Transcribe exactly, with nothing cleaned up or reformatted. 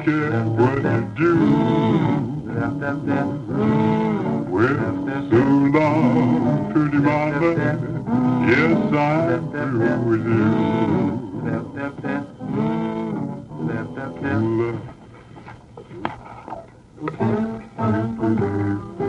care what you do. Well, so long, pretty mama, yes, I'm through with you.